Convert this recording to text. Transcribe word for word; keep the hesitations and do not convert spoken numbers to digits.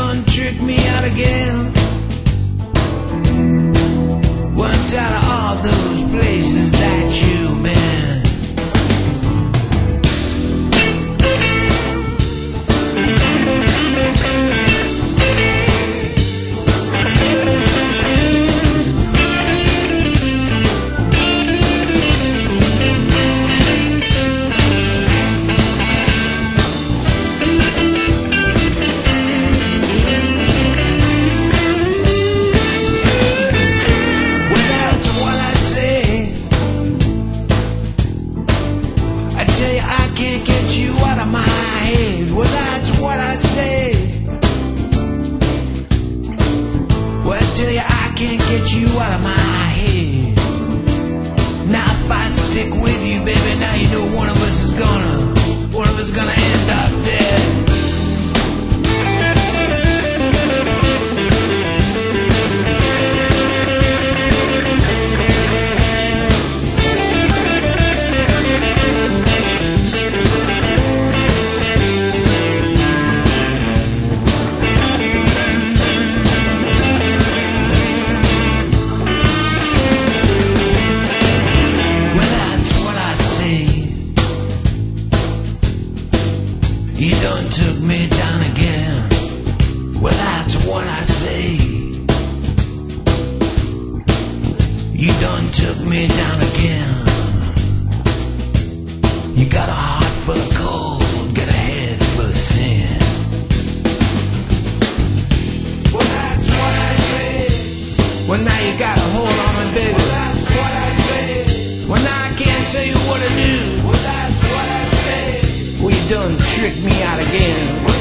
done tricked me out again. Worked out of all those places that you've been. You done took me down again. Well, that's what I say. You done took me down again. You got a heart full of cold, got a head full of sin. Well, that's what I say. Well, now you got a hold on me, baby. Well, that's what I say. Well, now I can't tell you what to do. Well, that's what I say. Well, you done tricked me out again.